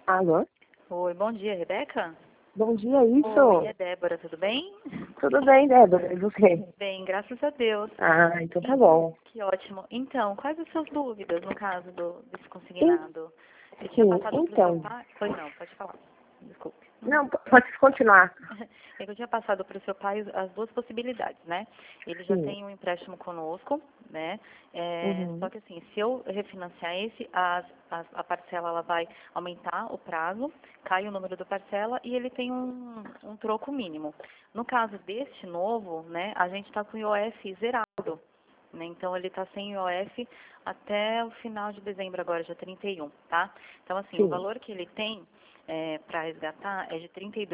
Alô? Oi, bom dia, Rebeca? Bom dia, Oi, isso? é Débora, tudo bem? Tudo bem, Débora? E você? Bem, graças a Deus. Ah, então tá bom. Que ótimo. Então, quais as suas dúvidas no caso desse Sim, consignado? Eu tinha sim, passado para o seu então. pai... Pois não, pode falar. Desculpe. Não, pode continuar. É que eu tinha passado para o seu pai as duas possibilidades, né? Ele já Sim. tem um empréstimo conosco, né? Só Uhum. que assim, se eu refinanciar esse, a parcela ela vai aumentar o prazo, cai o número da parcela e ele tem um troco mínimo. No caso deste novo, né, a gente está com o IOF zerado, né? Então ele está sem IOF até o final de dezembro agora, dia 31, tá? Então assim, o Sim. valor que ele tem para resgatar é de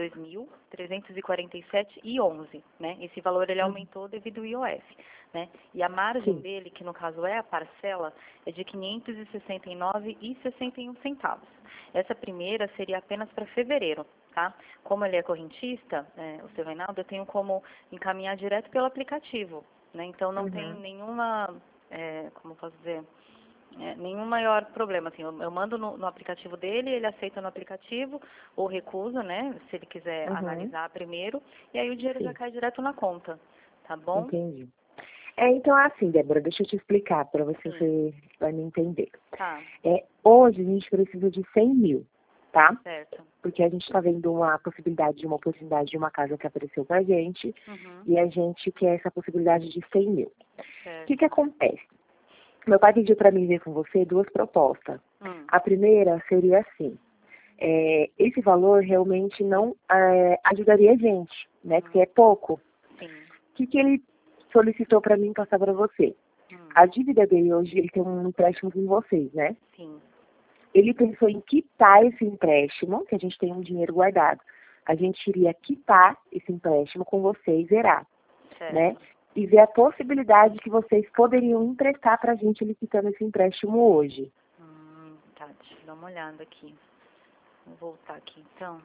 32.347,11, né? Esse valor ele Uhum. aumentou devido ao IOF, né? E a margem Sim. dele, que no caso é a parcela, é de 569,61 centavos. Essa primeira seria apenas para fevereiro, tá? Como ele é correntista, o seu Reinaldo, eu tenho como encaminhar direto pelo aplicativo, né? Então não tem Uhum. nenhuma, como eu posso dizer, nenhum maior problema, assim, eu mando no aplicativo dele, ele aceita no aplicativo, ou recusa, né, se ele quiser Uhum. analisar primeiro, e aí o dinheiro já Sim. cai direto na conta, tá bom? Entendi. Então é assim, Débora, deixa eu te explicar para ver se Sim, você vai me entender. tá, Hoje a gente precisa de 100 mil, tá? certo. Porque a gente está vendo uma possibilidade, uma oportunidade de uma casa que apareceu pra gente Uhum, e a gente quer essa possibilidade de 100 mil. O que certo. acontece? Meu pai pediu para mim ver com você duas propostas. Hum, A primeira seria assim, esse valor realmente não ajudaria a gente, né? Porque uhum, é pouco. sim, O que ele solicitou para mim passar para você? hum, A dívida dele hoje, ele tem um empréstimo com vocês, né? sim, Ele pensou em quitar esse empréstimo, que a gente tem um dinheiro guardado. A gente iria quitar esse empréstimo com vocês, zerar, né? certo. E ver a possibilidade que vocês poderiam emprestar para a gente ele quitando esse empréstimo hoje. Tá, deixa eu dar uma olhada aqui. Vou voltar aqui, então.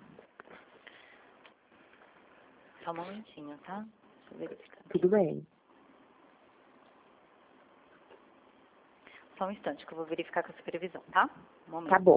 Só um momentinho, tá? Deixa eu verificar aqui. Tudo bem. Só um instante que eu vou verificar com a supervisão, tá? Um Tá momento. bom.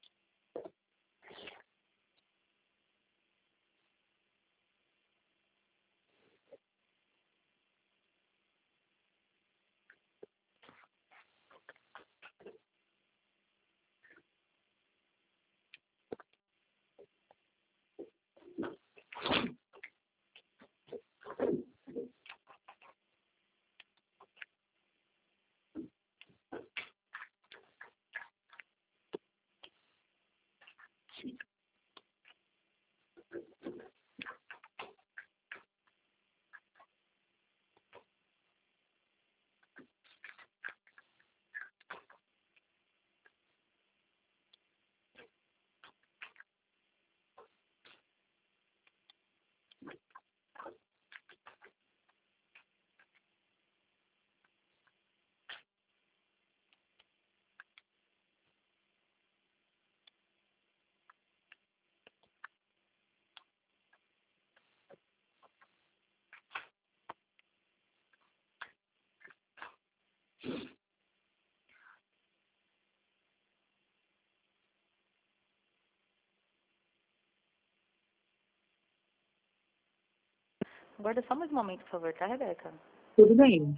Guarda só mais um momento, por favor, tá, Rebeca? Tudo bem.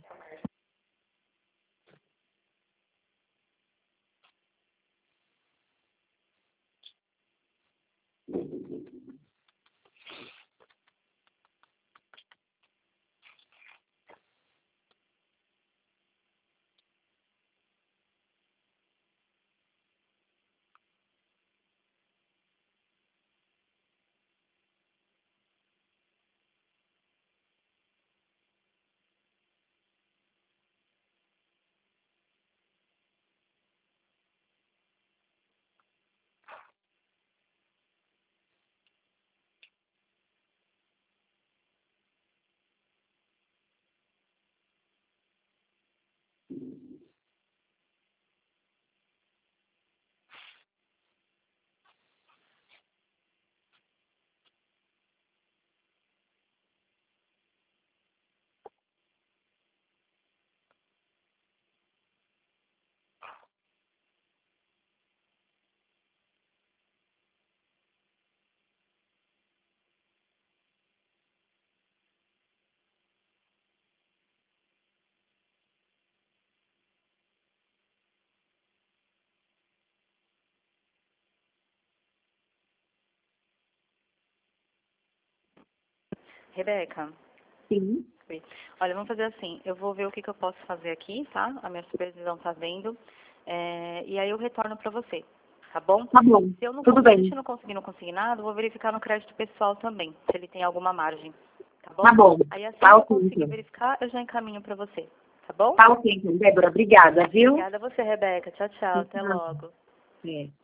Rebeca. Sim. Oi. Olha, vamos fazer assim, eu vou ver o que eu posso fazer aqui, tá? A minha supervisão tá vendo. E aí eu retorno pra você, tá bom? Tá bom, Se eu não tudo conseguir, bem. se eu não conseguir, não conseguir nada, eu vou verificar no crédito pessoal também, se ele tem alguma margem, tá bom? Tá bom. Aí assim Tá que eu ok, conseguir então. verificar, eu já encaminho pra você, tá bom? Tá ok, então, Débora. Obrigada, viu? Obrigada a você, Rebeca. Tchau, tchau. Até Tchau. logo. É.